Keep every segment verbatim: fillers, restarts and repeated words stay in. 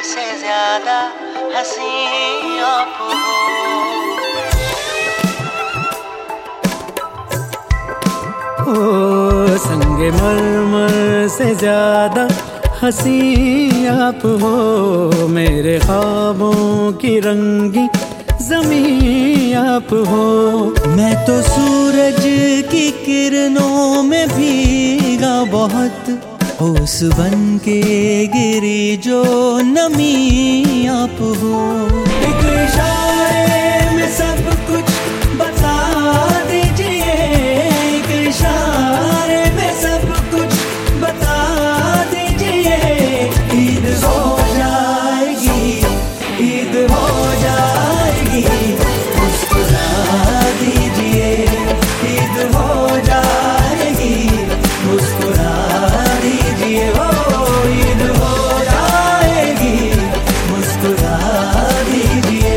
से ज्यादा हंसी आप हो। ओ संगे मरमर से ज्यादा हंसी आप हो, मेरे ख्वाबों की रंगी ज़मीं आप हो। मैं तो सूरज की किरणों में भीगा बहुत, ओस बन के गिरी जो नमी आप हो। एक इशारे में सब कुछ बता दीजिए, एक इशारे में सब कुछ बता दीजिए। ईद हो जाएगी, ईद हो जाएगी, मुस्कुरा दीजिए। ईद हो जाएगी, मुस्कुरा दीजिए। ओ ईद हो जाएगी, मुस्कुरा दीजिए।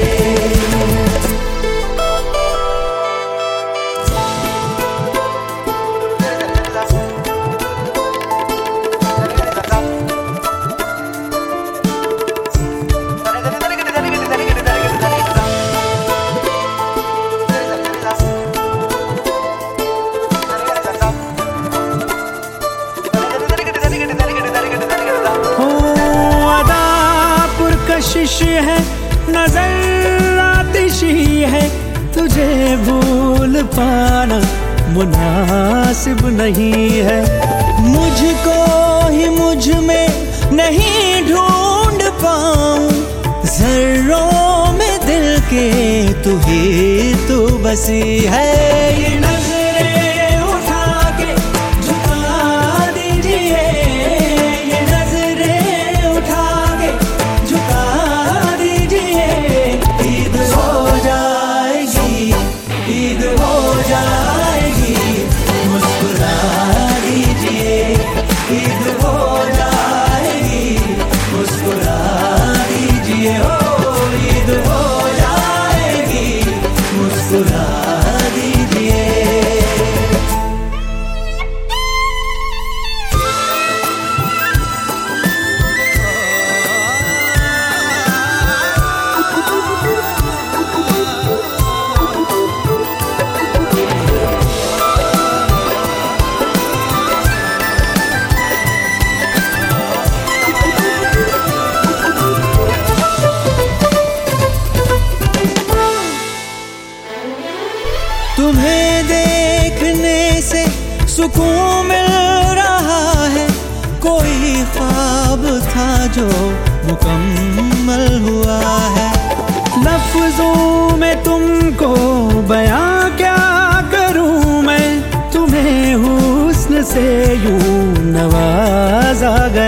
कशिश है नजर आतिशी है, तुझे भूल पाना मुनासिब नहीं है। मुझको ही मुझ में नहीं ढूंढ पाऊं, जर्रों में दिल के तू ही तू बसी है। ये नजरें उठा के झुका दीजिए, ये नजरें उठा के झुका दीजिए। ईद हो जाएगी, ईद हो जाएगी, मुस्कुरा दीजिए। ईद हो जाएगी, मुस्कुरा दीजिए। ओ ईद हो जाएगी, मुस्कुरा दीजिए। तुम्हें देखने से सुकून मिल रहा है, कोई ख्वाब था जो मुकम्मल हुआ है। लफ्जों में तुमको बयां क्या करूं मैं, तुम्हें हुस्न से यूं नवाजा गया।